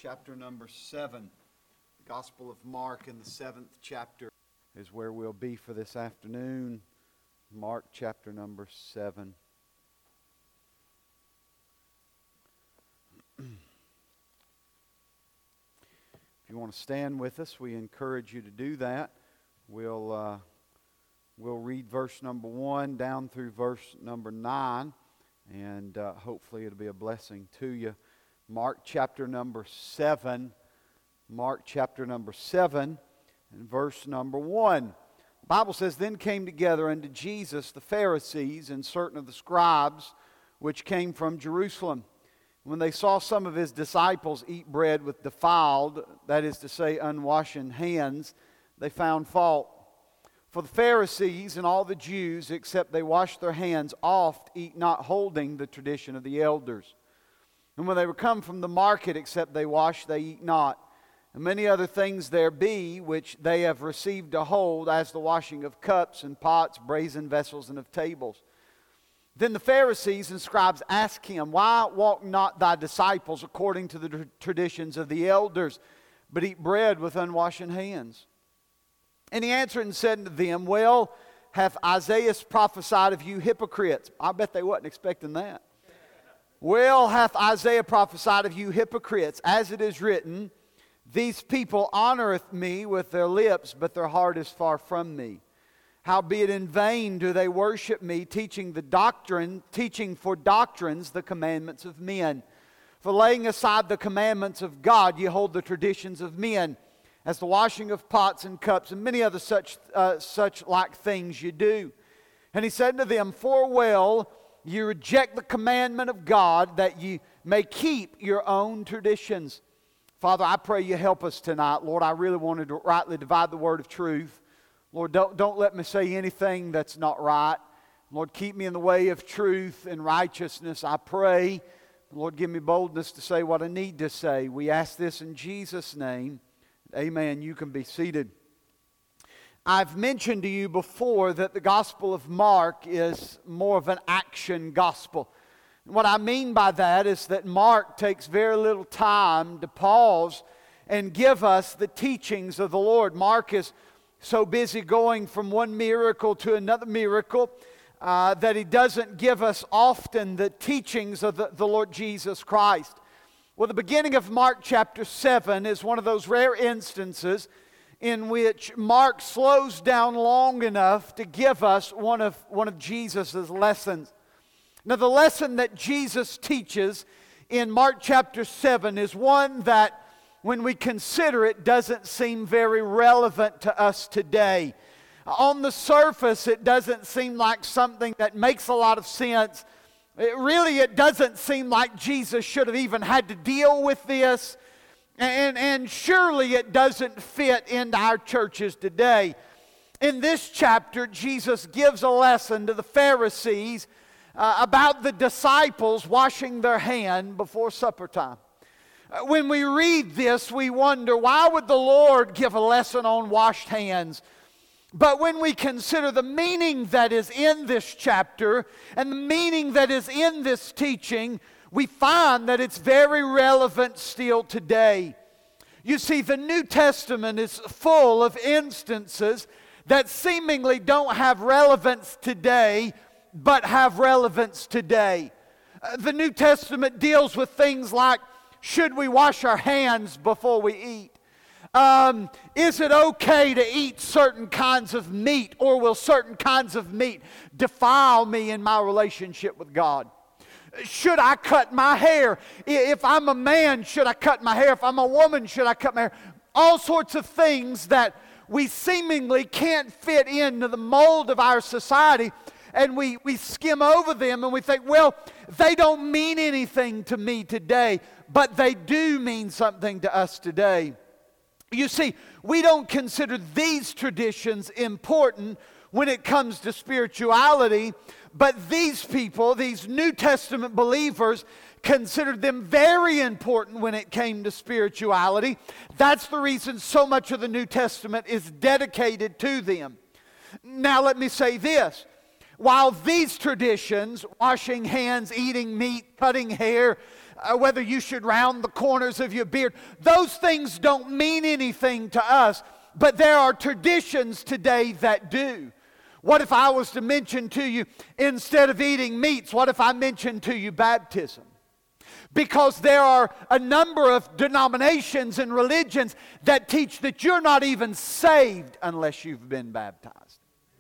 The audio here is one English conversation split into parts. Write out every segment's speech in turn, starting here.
chapter number 7. The Gospel of Mark in the 7th chapter is where we'll be for this afternoon. Mark chapter number 7. If you want to stand with us, we encourage you to do that. We'll read verse number 1 down through verse number 9, and hopefully it'll be a blessing to you. Mark chapter number 7. Mark chapter number 7 and verse number 1. The Bible says, "Then came together unto Jesus the Pharisees and certain of the scribes which came from Jerusalem. When they saw some of his disciples eat bread with defiled, that is to say, unwashen hands, they found fault. For the Pharisees and all the Jews, except they wash their hands oft, eat not holding the tradition of the elders. And when they were come from the market, except they wash, they eat not. And many other things there be, which they have received to hold, as the washing of cups and pots, brazen vessels, and of tables. Then the Pharisees and scribes asked him, Why walk not thy disciples according to the traditions of the elders, but eat bread with unwashen hands? And he answered and said unto them, Well, hath Isaiah prophesied of you hypocrites?" I bet they wasn't expecting that. "Well, hath Isaiah prophesied of you hypocrites, as it is written, These people honoreth me with their lips, but their heart is far from me. Howbeit in vain do they worship me, teaching for doctrines the commandments of men. For laying aside the commandments of God, ye hold the traditions of men, as the washing of pots and cups, and many other such like things you do. And he said to them, For well you reject the commandment of God, that ye may keep your own traditions." Father, I pray you help us tonight. Lord, I really wanted to rightly divide the word of truth. Lord, don't let me say anything that's not right. Lord, keep me in the way of truth and righteousness, I pray. Lord, give me boldness to say what I need to say. We ask this in Jesus' name. Amen. You can be seated. I've mentioned to you before that the Gospel of Mark is more of an action gospel. What I mean by that is that Mark takes very little time to pause and give us the teachings of the Lord. Mark is so busy going from one miracle to another miracle that he doesn't give us often the teachings of the Lord Jesus Christ. Well, the beginning of Mark chapter 7 is one of those rare instances in which Mark slows down long enough to give us one of Jesus' lessons. Now, the lesson that Jesus teaches in Mark chapter 7 is one that, when we consider it, doesn't seem very relevant to us today. On the surface, it doesn't seem like something that makes a lot of sense. It doesn't seem like Jesus should have even had to deal with this. And surely it doesn't fit into our churches today. In this chapter, Jesus gives a lesson to the Pharisees about the disciples washing their hand before supper time. When we read this, we wonder, why would the Lord give a lesson on washed hands? But when we consider the meaning that is in this chapter and the meaning that is in this teaching, we find that it's very relevant still today. You see, the New Testament is full of instances that seemingly don't have relevance today, but have relevance today. The New Testament deals with things like, should we wash our hands before we eat? Is it okay to eat certain kinds of meat, or will certain kinds of meat defile me in my relationship with God? Should I cut my hair? If I'm a man, should I cut my hair? If I'm a woman, should I cut my hair? All sorts of things that we seemingly can't fit into the mold of our society, and we skim over them and we think, well, they don't mean anything to me today, but they do mean something to us today. You see, we don't consider these traditions important when it comes to spirituality, but these people, these New Testament believers, considered them very important when it came to spirituality. That's the reason so much of the New Testament is dedicated to them. Now let me say this. While these traditions, washing hands, eating meat, cutting hair, whether you should round the corners of your beard. Those things don't mean anything to us, but there are traditions today that do. What if I was to mention to you, instead of eating meats, what if I mentioned to you baptism? Because there are a number of denominations and religions that teach that you're not even saved unless you've been baptized.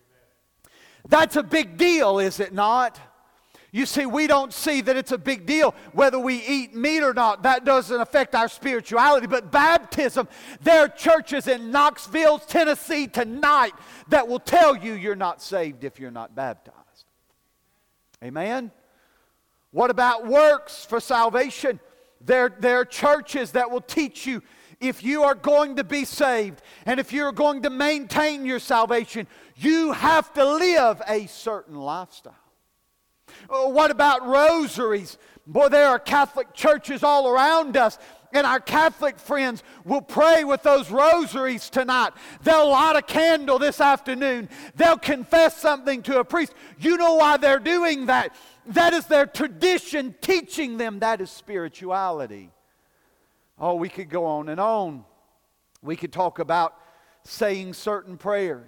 That's a big deal, is it not? You see, we don't see that it's a big deal whether we eat meat or not. That doesn't affect our spirituality. But baptism, there are churches in Knoxville, Tennessee tonight that will tell you you're not saved if you're not baptized. Amen? What about works for salvation? There are churches that will teach you if you are going to be saved and if you're going to maintain your salvation, you have to live a certain lifestyle. What about rosaries? Boy, there are Catholic churches all around us, and our Catholic friends will pray with those rosaries tonight. They'll light a candle this afternoon. They'll confess something to a priest. You know why they're doing that? That is their tradition teaching them that is spirituality. Oh, we could go on and on. We could talk about saying certain prayers.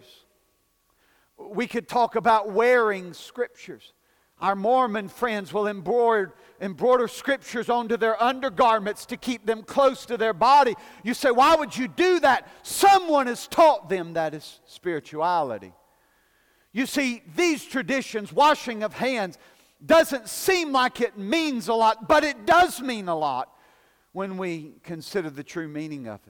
We could talk about wearing scriptures. Our Mormon friends will embroider scriptures onto their undergarments to keep them close to their body. You say, why would you do that? Someone has taught them that is spirituality. You see, these traditions, washing of hands, doesn't seem like it means a lot, but it does mean a lot when we consider the true meaning of it.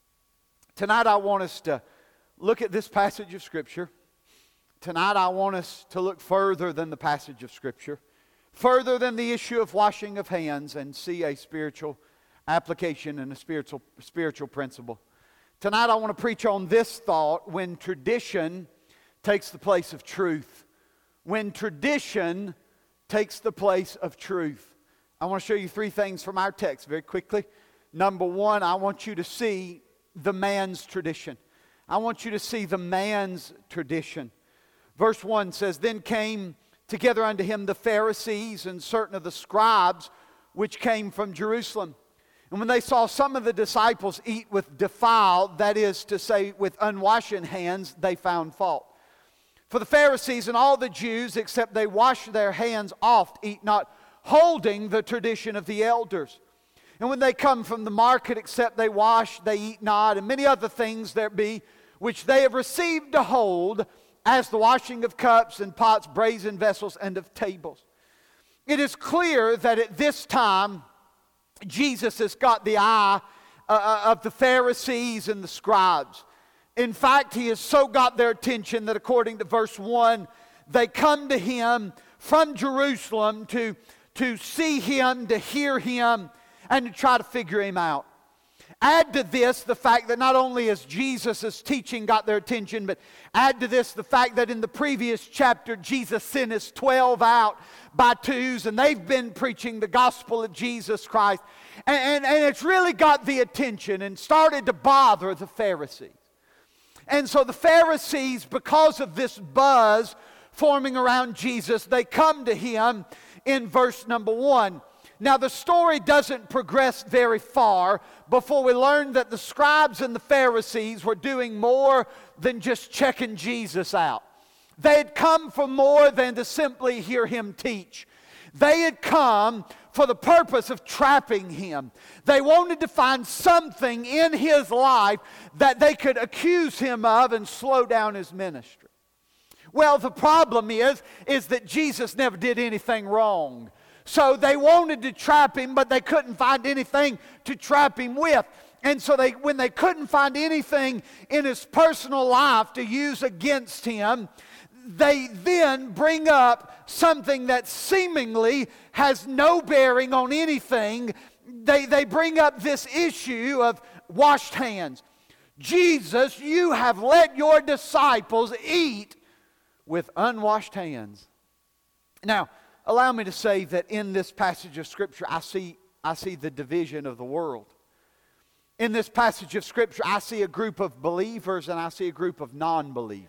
Tonight I want us to look at this passage of Scripture. Tonight I want us to look further than the passage of Scripture, further than the issue of washing of hands, and see a spiritual application and a spiritual principle. Tonight I want to preach on this thought: when tradition takes the place of truth. When tradition takes the place of truth. I want to show you three things from our text very quickly. Number one, I want you to see the man's tradition. I want you to see the man's tradition. Verse 1 says, Then came together unto him the Pharisees and certain of the scribes which came from Jerusalem. And when they saw some of the disciples eat with defiled, that is to say, with unwashen hands, they found fault. For the Pharisees and all the Jews, except they wash their hands oft, eat not, holding the tradition of the elders. And when they come from the market, except they wash, they eat not, and many other things there be, which they have received to hold, as the washing of cups and pots, brazen vessels, and of tables. It is clear that at this time, Jesus has got the eye of the Pharisees and the scribes. In fact, he has so got their attention that according to verse 1, they come to him from Jerusalem to see him, to hear him, and to try to figure him out. Add to this the fact that not only has Jesus' teaching got their attention, but add to this the fact that in the previous chapter, Jesus sent his 12 out by twos, and they've been preaching the gospel of Jesus Christ. And it's really got the attention and started to bother the Pharisees. And so the Pharisees, because of this buzz forming around Jesus, they come to him in verse number 1. Now the story doesn't progress very far before we learn that the scribes and the Pharisees were doing more than just checking Jesus out. They had come for more than to simply hear him teach. They had come for the purpose of trapping him. They wanted to find something in his life that they could accuse him of and slow down his ministry. Well, the problem is that Jesus never did anything wrong. So they wanted to trap him, but they couldn't find anything to trap him with. And so when they couldn't find anything in his personal life to use against him, they then bring up something that seemingly has no bearing on anything. They bring up this issue of washed hands. Jesus, you have let your disciples eat with unwashed hands. Now, allow me to say that in this passage of Scripture, I see the division of the world. In this passage of Scripture, I see a group of believers and I see a group of non-believers.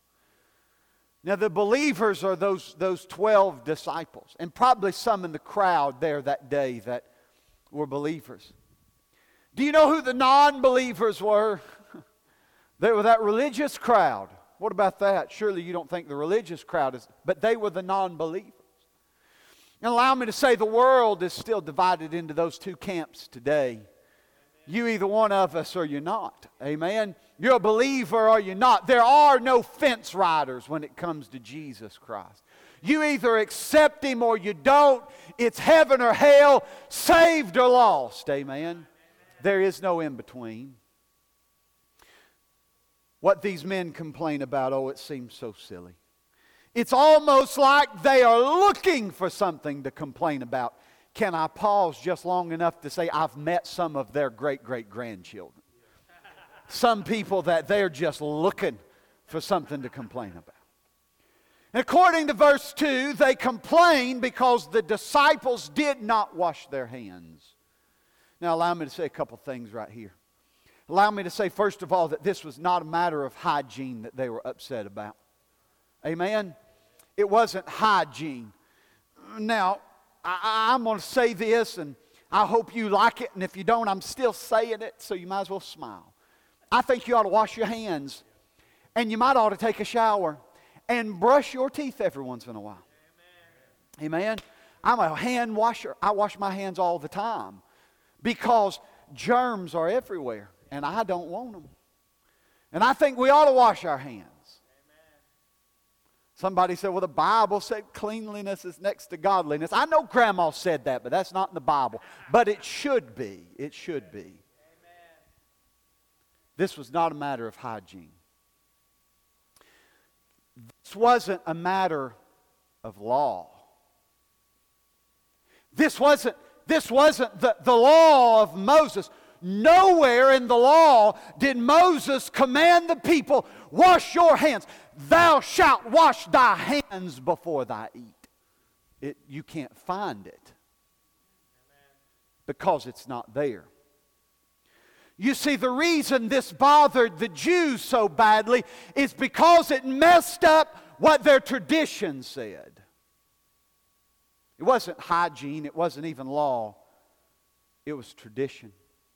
Now, the believers are those 12 disciples, and probably some in the crowd there that day were believers. Do you know who the non-believers were? They were that religious crowd. What about that? Surely you don't think the religious crowd is, but they were the non-believers. And allow me to say the world is still divided into those two camps today. You either one of us or you're not. Amen? You're a believer or you're not. There are no fence riders when it comes to Jesus Christ. You either accept Him or you don't. It's heaven or hell, saved or lost. Amen? There is no in between. What these men complain about, oh, it seems so silly. It's almost like they are looking for something to complain about. Can I pause just long enough to say I've met some of their great-great-grandchildren? Some people that they're just looking for something to complain about. And according to verse 2, they complain because the disciples did not wash their hands. Now allow me to say a couple things right here. Allow me to say, first of all, that this was not a matter of hygiene that they were upset about. Amen? It wasn't hygiene. Now, I'm going to say this, and I hope you like it, and if you don't, I'm still saying it, so you might as well smile. I think you ought to wash your hands, and you might ought to take a shower, and brush your teeth every once in a while. Amen? I'm a hand washer. I wash my hands all the time because germs are everywhere, and I don't want them. And I think we ought to wash our hands. Somebody said, well, the Bible said cleanliness is next to godliness. I know Grandma said that, but that's not in the Bible. But it should be. It should be. Amen. This was not a matter of hygiene. This wasn't a matter of law. This wasn't the law of Moses. Nowhere in the law did Moses command the people, wash your hands. Thou shalt wash thy hands before thou eat. You can't find it because it's not there. You see, the reason this bothered the Jews so badly is because it messed up what their tradition said. It wasn't hygiene, it wasn't even law, it was tradition.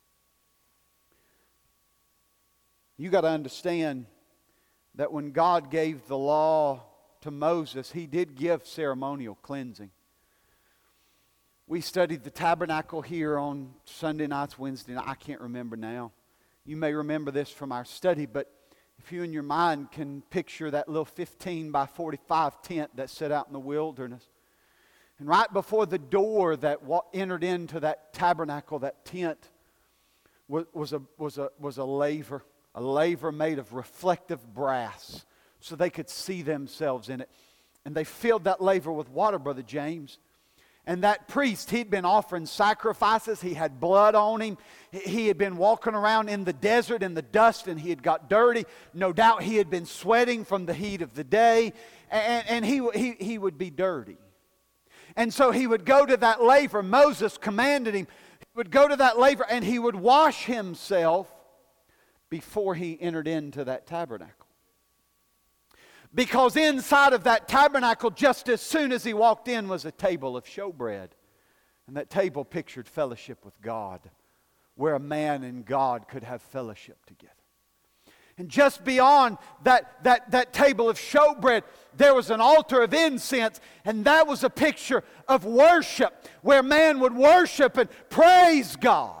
You got to understand that when God gave the law to Moses, He did give ceremonial cleansing. We studied the tabernacle here on Sunday nights, Wednesday night. I can't remember now. You may remember this from our study, but if you in your mind can picture that little 15 by 45 tent that set out in the wilderness. And right before the door that entered into that tabernacle, that tent, was a laver. A laver made of reflective brass so they could see themselves in it. And they filled that laver with water, Brother James. And that priest, he'd been offering sacrifices. He had blood on him. He had been walking around in the desert in the dust, and he had got dirty. No doubt he had been sweating from the heat of the day. And he would be dirty. And so he would go to that laver. Moses commanded him. He would go to that laver and he would wash himself before he entered into that tabernacle. Because inside of that tabernacle, just as soon as he walked in, was a table of showbread. And that table pictured fellowship with God, where a man and God could have fellowship together. And just beyond that table of showbread, there was an altar of incense, and that was a picture of worship, where man would worship and praise God.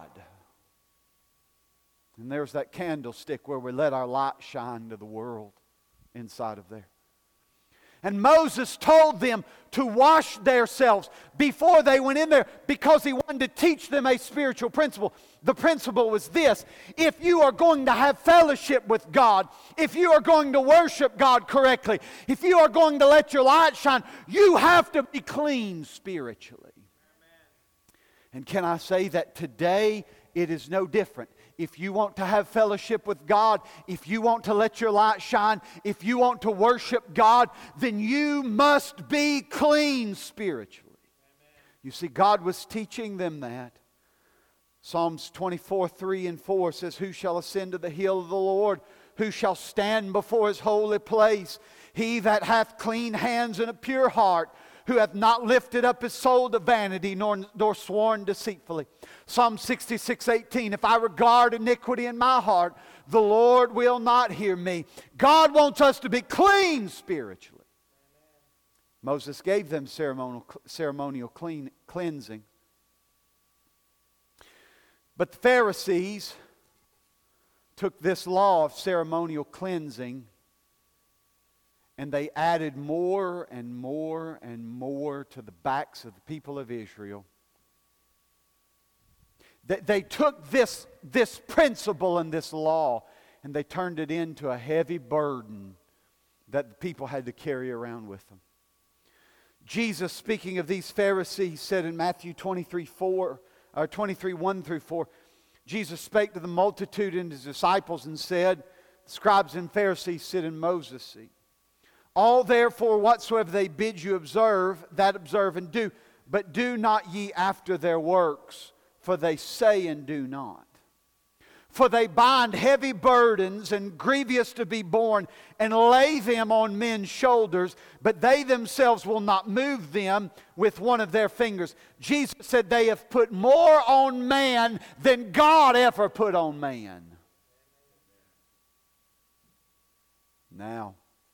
And there's that candlestick where we let our light shine to the world inside of there. And Moses told them to wash themselves before they went in there because he wanted to teach them a spiritual principle. The principle was this: if you are going to have fellowship with God, if you are going to worship God correctly, if you are going to let your light shine, you have to be clean spiritually. Amen. And can I say that today it is no different? If you want to have fellowship with God, if you want to let your light shine, if you want to worship God, then you must be clean spiritually. Amen. You see, God was teaching them that. Psalms 24:3-4 says, "Who shall ascend to the hill of the Lord? Who shall stand before His holy place? He that hath clean hands and a pure heart, who hath not lifted up his soul to vanity, nor sworn deceitfully. Psalm 66:18, if I regard iniquity in my heart, the Lord will not hear me. God wants us to be clean spiritually. Moses gave them ceremonial cleansing. But the Pharisees took this law of ceremonial cleansing and they added more and more and more to the backs of the people of Israel. They took this principle and this law and they turned it into a heavy burden that the people had to carry around with them. Jesus, speaking of these Pharisees, said in Matthew 23:1-4, Jesus spake to the multitude and his disciples and said, the scribes and Pharisees sit in Moses' seat. All therefore whatsoever they bid you observe, that observe and do. But do not ye after their works, for they say and do not. For they bind heavy burdens and grievous to be borne, and lay them on men's shoulders, but they themselves will not move them with one of their fingers. Jesus said they have put more on man than God ever put on man. Now,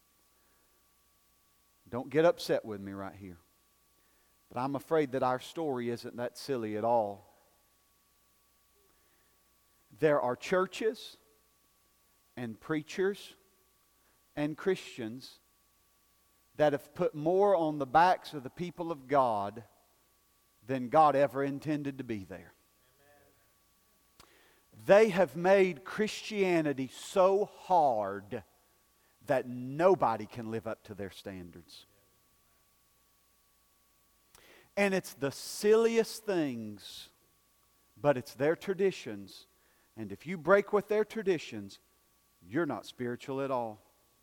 don't get upset with me right here. But I'm afraid that our story isn't that silly at all. There are churches and preachers and Christians that have put more on the backs of the people of God than God ever intended to be there. They have made Christianity so hard that nobody can live up to their standards. And it's the silliest things, but it's their traditions. And if you break with their traditions, you're not spiritual at all.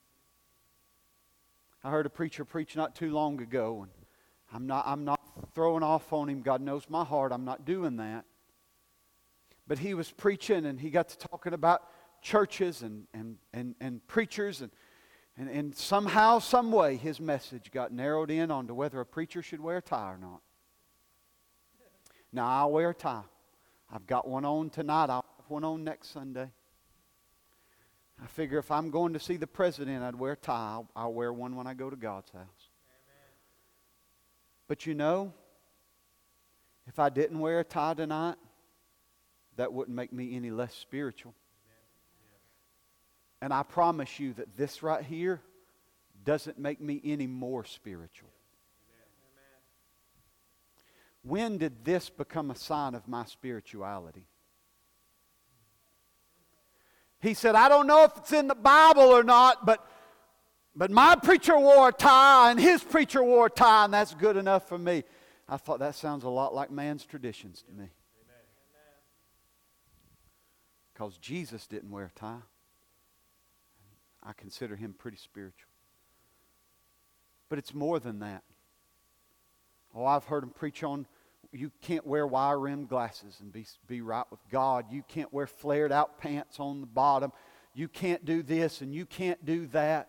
I heard a preacher preach not too long ago, and I'm not throwing off on him. God knows my heart. I'm not doing that. But he was preaching, and he got to talking about churches and preachers, and somehow, some way, his message got narrowed in onto whether a preacher should wear a tie or not. Now, I'll wear a tie. I've got one on tonight. I'll have one on next Sunday. I figure if I'm going to see the president, I'd wear a tie. I'll wear one when I go to God's house. Amen. But you know, if I didn't wear a tie tonight, that wouldn't make me any less spiritual. And I promise you that this right here doesn't make me any more spiritual. When did this become a sign of my spirituality? He said, I don't know if it's in the Bible or not, but my preacher wore a tie and his preacher wore a tie, and that's good enough for me. I thought that sounds a lot like man's traditions to me. Because Jesus didn't wear a tie. I consider him pretty spiritual. But it's more than that. Oh, I've heard him preach on you can't wear wire-rimmed glasses and be right with God. You can't wear flared-out pants on the bottom. You can't do this and you can't do that.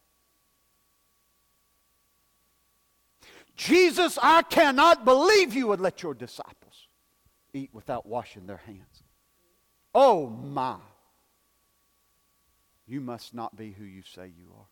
Jesus, I cannot believe you would let your disciples eat without washing their hands. Oh my. You must not be who you say you are.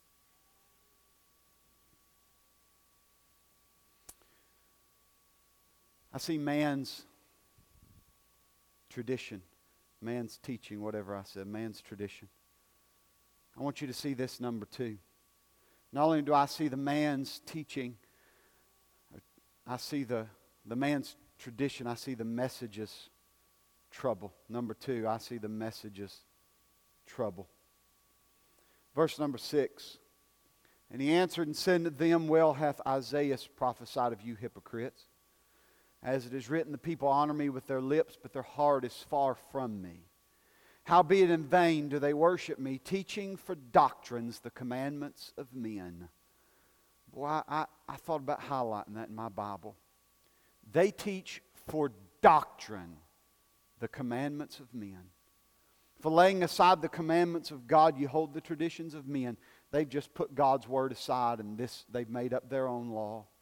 I see man's tradition, man's teaching, whatever I said, man's tradition. I want you to see this number 2. Not only do I see the man's teaching, I see the man's tradition, I see the message's trouble. Number 2, I see the message's trouble. Verse number 6. And he answered and said to them, well hath Isaiah prophesied of you hypocrites. As it is written, the people honor me with their lips, but their heart is far from me. Howbeit in vain do they worship me, teaching for doctrines the commandments of men. Boy, I thought about highlighting that in my Bible. They teach for doctrine the commandments of men. For laying aside the commandments of God, you hold the traditions of men. They've just put God's word aside and they've made up their own law.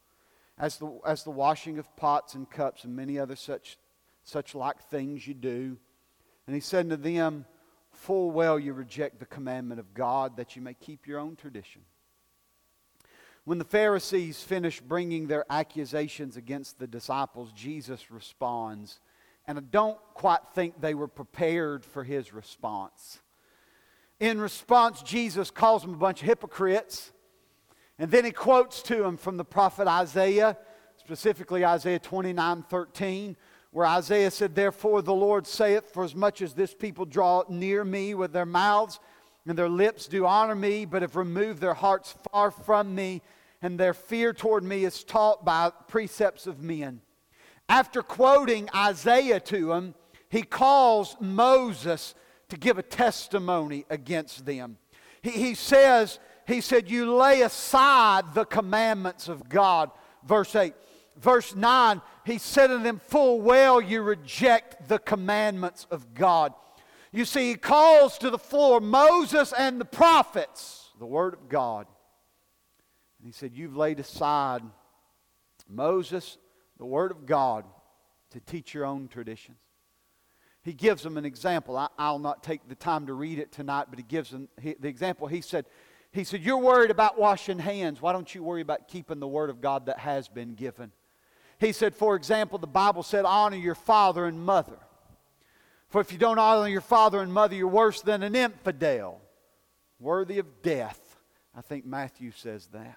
as the washing of pots and cups and many other such like things you do. And he said to them, full well you reject the commandment of God, that you may keep your own tradition. When the Pharisees finish bringing their accusations against the disciples, Jesus responds. And I don't quite think they were prepared for his response. In response, Jesus calls them a bunch of hypocrites. And then he quotes to them from the prophet Isaiah, specifically Isaiah 29:13, where Isaiah said, therefore the Lord saith, for as much as this people draw near me with their mouths, and their lips do honor me, but have removed their hearts far from me, and their fear toward me is taught by precepts of men. After quoting Isaiah to him, he calls Moses to give a testimony against them. He said, you lay aside the commandments of God. Verse 8. Verse 9, he said to them, full well you reject the commandments of God. You see, he calls to the floor Moses and the prophets, the Word of God. And he said, you've laid aside Moses, the Word of God, to teach your own traditions. He gives them an example. I'll not take the time to read it tonight, but he gives them the example. He said, you're worried about washing hands. Why don't you worry about keeping the Word of God that has been given? He said, for example, the Bible said, honor your father and mother. For if you don't honor your father and mother, you're worse than an infidel, worthy of death. I think Matthew says that.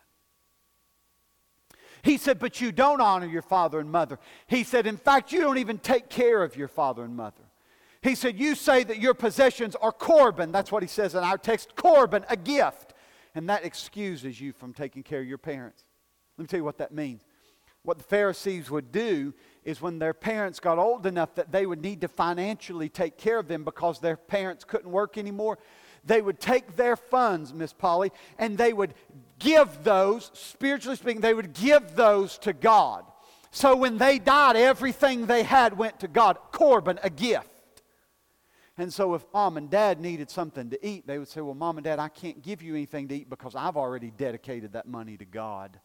He said, but you don't honor your father and mother. He said, in fact, you don't even take care of your father and mother. He said, you say that your possessions are korban. That's what he says in our text, korban, a gift. And that excuses you from taking care of your parents. Let me tell you what that means. What the Pharisees would do is when their parents got old enough that they would need to financially take care of them because their parents couldn't work anymore, they would take their funds, Miss Polly, and they would give those, spiritually speaking, they would give those to God. So when they died, everything they had went to God. Korban, a gift. And so if mom and dad needed something to eat, they would say, well, mom and dad, I can't give you anything to eat because I've already dedicated that money to God.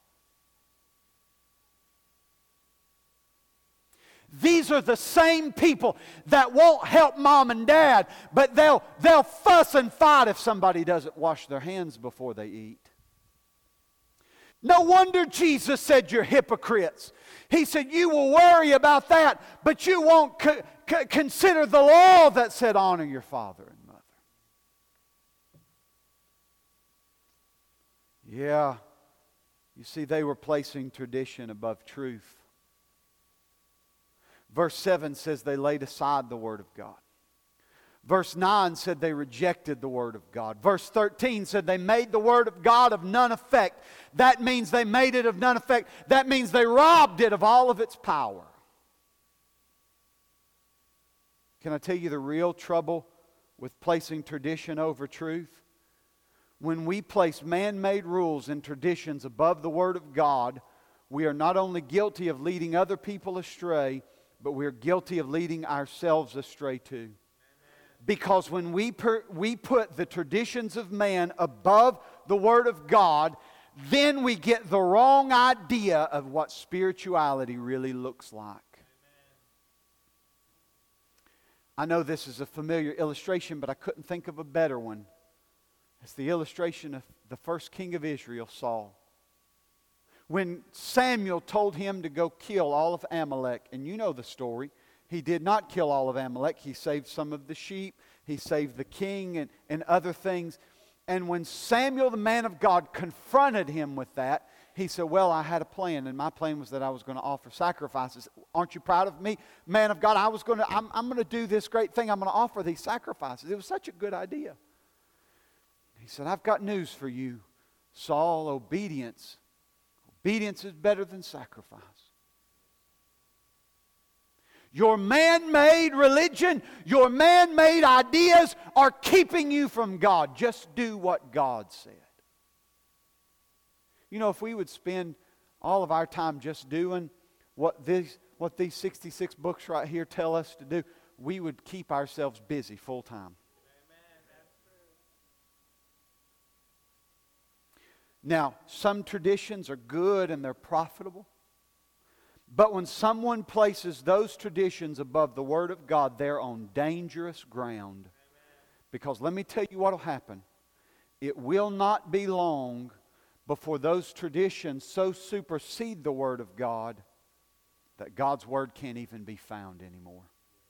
These are the same people that won't help mom and dad, but they'll fuss and fight if somebody doesn't wash their hands before they eat. No wonder Jesus said you're hypocrites. He said you will worry about that, but you won't consider the law that said honor your father and mother. Yeah, you see, they were placing tradition above truth. Verse 7 says they laid aside the Word of God. Verse 9 said they rejected the Word of God. Verse 13 said they made the Word of God of none effect. That means they made it of none effect. That means they robbed it of all of its power. Can I tell you the real trouble with placing tradition over truth? When we place man-made rules and traditions above the Word of God, we are not only guilty of leading other people astray, but we're guilty of leading ourselves astray too. Because when we put the traditions of man above the Word of God, then we get the wrong idea of what spirituality really looks like. I know this is a familiar illustration, but I couldn't think of a better one. It's the illustration of the first king of Israel, Saul. When Samuel told him to go kill all of Amalek, and you know the story, he did not kill all of Amalek. He saved some of the sheep. He saved the king and other things. And when Samuel, the man of God, confronted him with that, he said, well, I had a plan, and my plan was that I was going to offer sacrifices. Aren't you proud of me, man of God? I'm going to do this great thing. I'm going to offer these sacrifices. It was such a good idea. He said, I've got news for you, Saul. Obedience is better than sacrifice. Your man-made religion, your man-made ideas are keeping you from God. Just do what God said. You know, if we would spend all of our time just doing what these 66 books right here tell us to do, we would keep ourselves busy full time. Now, some traditions are good and they're profitable. But when someone places those traditions above the Word of God, they're on dangerous ground. Because let me tell you what will happen. It will not be long before those traditions so supersede the Word of God that God's Word can't even be found anymore.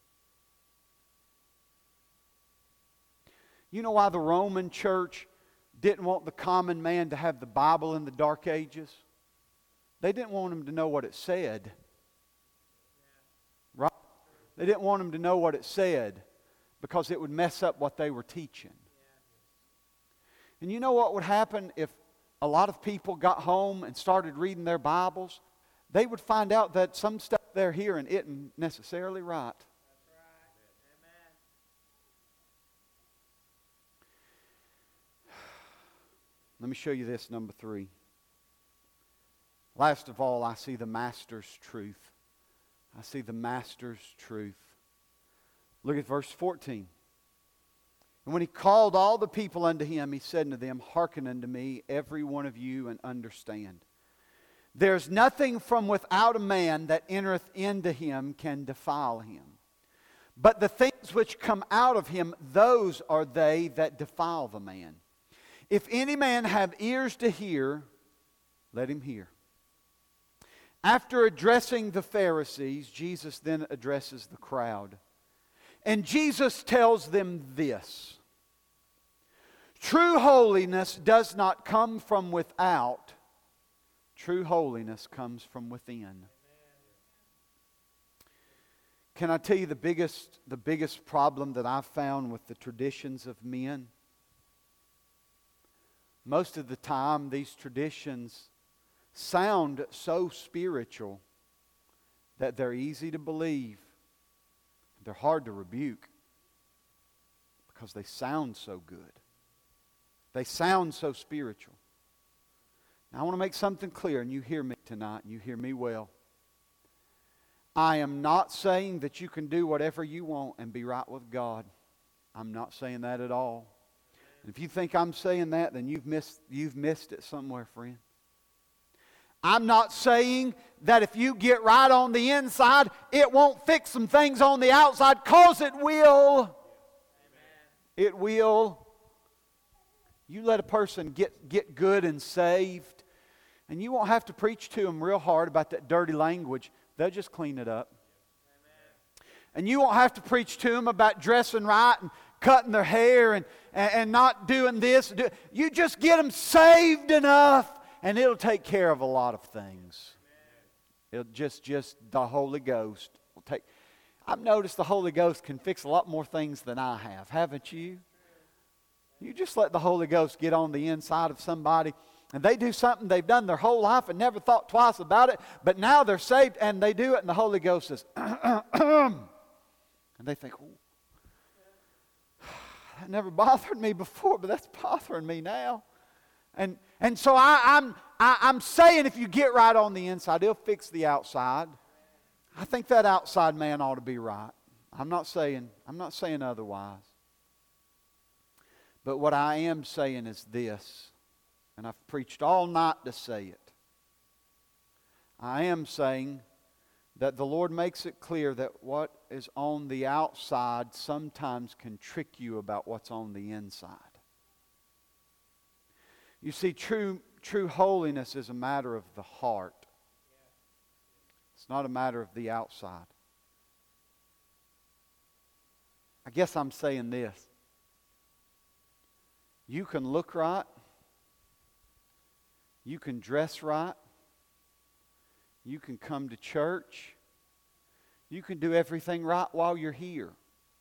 You know why the Roman church didn't want the common man to have the Bible in the Dark Ages? They didn't want him to know what it said. Right? They didn't want him to know what it said because it would mess up what they were teaching. And you know what would happen if a lot of people got home and started reading their Bibles? They would find out that some stuff they're hearing isn't necessarily right. Let me show you this, number 3. Last of all, I see the Master's truth. I see the Master's truth. Look at verse 14. And when he called all the people unto him, he said unto them, Hearken unto me, every one of you, and understand. There's nothing from without a man that entereth into him can defile him. But the things which come out of him, those are they that defile the man. If any man have ears to hear, let him hear. After addressing the Pharisees, Jesus then addresses the crowd. And Jesus tells them this. True holiness does not come from without. True holiness comes from within. Can I tell you the biggest problem that I've found with the traditions of men? Most of the time, these traditions sound so spiritual that they're easy to believe. They're hard to rebuke because they sound so good. They sound so spiritual. Now, I want to make something clear, and you hear me tonight, and you hear me well. I am not saying that you can do whatever you want and be right with God. I'm not saying that at all. If you think I'm saying that, then you've missed it somewhere, friend. I'm not saying that if you get right on the inside, it won't fix some things on the outside, because it will. Amen. It will. You let a person get good and saved, and you won't have to preach to them real hard about that dirty language. They'll just clean it up. Amen. And you won't have to preach to them about dressing right and cutting their hair and not doing this. You just get them saved enough, and it'll take care of a lot of things. It'll just the Holy Ghost will take. I've noticed the Holy Ghost can fix a lot more things than I have, haven't you? You just let the Holy Ghost get on the inside of somebody, and they do something they've done their whole life and never thought twice about it, but now they're saved and they do it, and the Holy Ghost says, and they think, oh, that never bothered me before, but that's bothering me now. And so I'm saying, if you get right on the inside, it'll fix the outside. I think that outside man ought to be right. I'm not saying otherwise. But what I am saying is this, and I've preached all night to say it. I am saying that the Lord makes it clear that what is on the outside sometimes can trick you about what's on the inside. You see, true holiness is a matter of the heart. It's not a matter of the outside. I guess I'm saying this. You can look right. You can dress right. You can come to church. You can do everything right while you're here.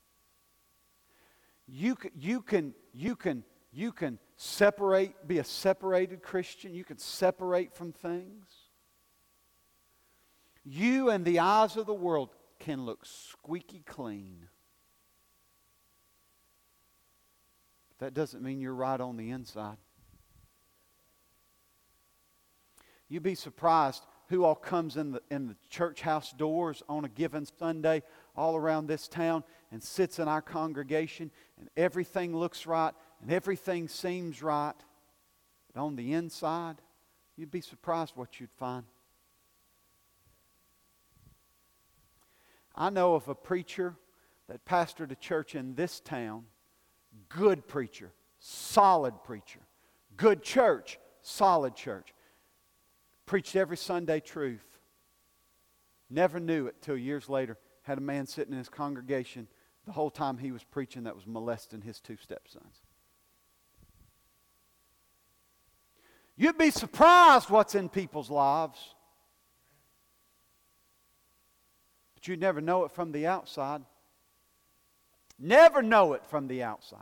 You can separate, be a separated Christian. You can separate from things. You and the eyes of the world can look squeaky clean. But that doesn't mean you're right on the inside. You'd be surprised who all comes in the church house doors on a given Sunday all around this town and sits in our congregation, and everything looks right and everything seems right. But on the inside, you'd be surprised what you'd find. I know of a preacher that pastored a church in this town. Good preacher, solid preacher. Good church, solid church. Preached every Sunday truth. Never knew it till years later. Had a man sitting in his congregation the whole time he was preaching that was molesting his 2 stepsons. You'd be surprised what's in people's lives. But you'd never know it from the outside. Never know it from the outside.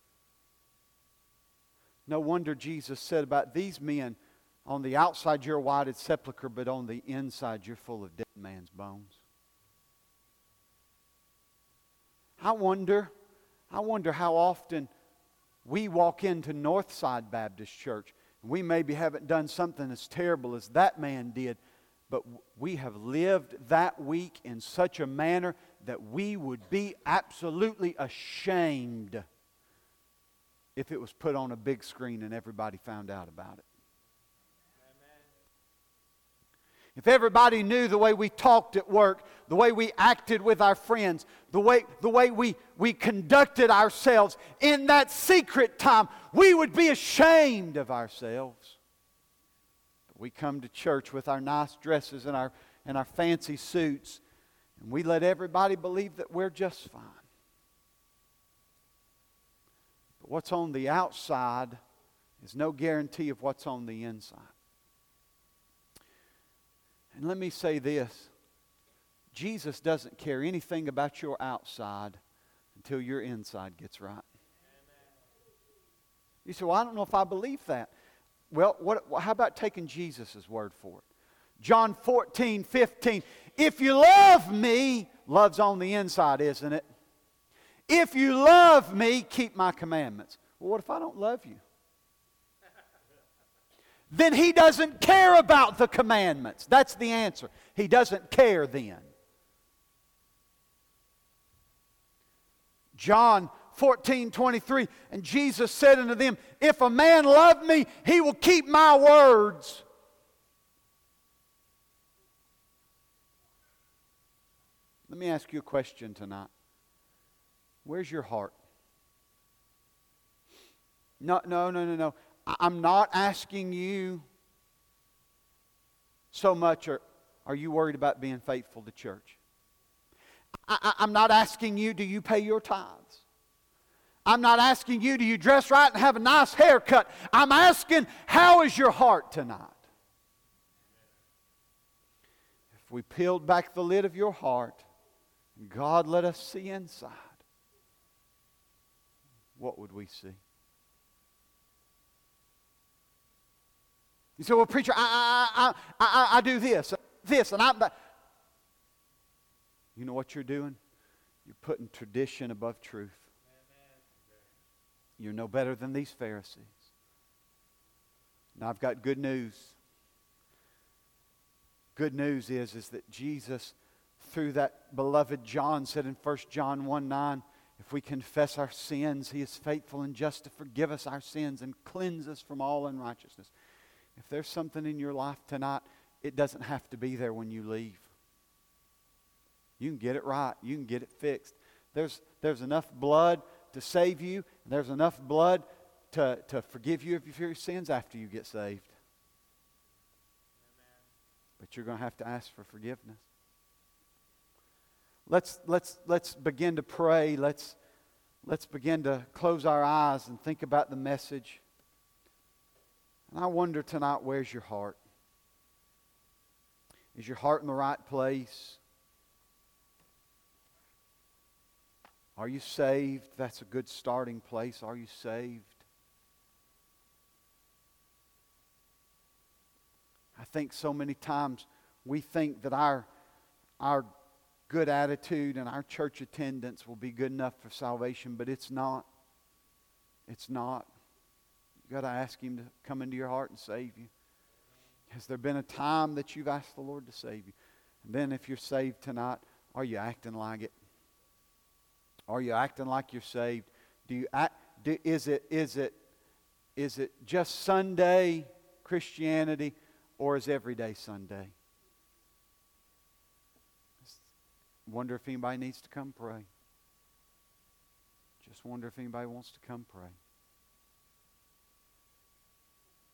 No wonder Jesus said about these men, on the outside you're a whited sepulcher, but on the inside you're full of dead man's bones. I wonder how often we walk into Northside Baptist Church. We maybe haven't done something as terrible as that man did, but we have lived that week in such a manner that we would be absolutely ashamed if it was put on a big screen and everybody found out about it. If everybody knew the way we talked at work, the way we acted with our friends, the way we conducted ourselves in that secret time, we would be ashamed of ourselves. But we come to church with our nice dresses and our fancy suits, and we let everybody believe that we're just fine. But what's on the outside is no guarantee of what's on the inside. And let me say this. Jesus doesn't care anything about your outside until your inside gets right. You say, well, I don't know if I believe that. Well, how about taking Jesus' word for it? John 14:15. If you love me, love's on the inside, isn't it? If you love me, keep my commandments. Well, what if I don't love you? Then He doesn't care about the commandments. That's the answer. He doesn't care then. John 14:23, and Jesus said unto them, if a man love me, he will keep my words. Let me ask you a question tonight. Where's your heart? No. I'm not asking you so much, are you worried about being faithful to church? I'm not asking you, do you pay your tithes? I'm not asking you, do you dress right and have a nice haircut? I'm asking, how is your heart tonight? If we peeled back the lid of your heart, and God let us see inside, what would we see? You say, well, preacher, I do this, and I'm... You know what you're doing? You're putting tradition above truth. You're no better than these Pharisees. Now, I've got good news. Good news is that Jesus, through that beloved John, said in 1 John 1:9, if we confess our sins, He is faithful and just to forgive us our sins and cleanse us from all unrighteousness. If there's something in your life tonight, it doesn't have to be there when you leave. You can get it right. You can get it fixed. There's enough blood to save you. And there's enough blood to forgive you of your sins after you get saved. Amen. But you're going to have to ask for forgiveness. Let's begin to pray. Let's begin to close our eyes and think about the message. And I wonder tonight, where's your heart? Is your heart in the right place? Are you saved? That's a good starting place. Are you saved? I think so many times we think that our good attitude and our church attendance will be good enough for salvation, but it's not. It's not. You've got to ask Him to come into your heart and save you. Has there been a time that you've asked the Lord to save you? And then if you're saved tonight, are you acting like it? Are you acting like you're saved? Is it just Sunday Christianity, or is every day Sunday? wonder if anybody needs to come pray. Just wonder if anybody wants to come pray.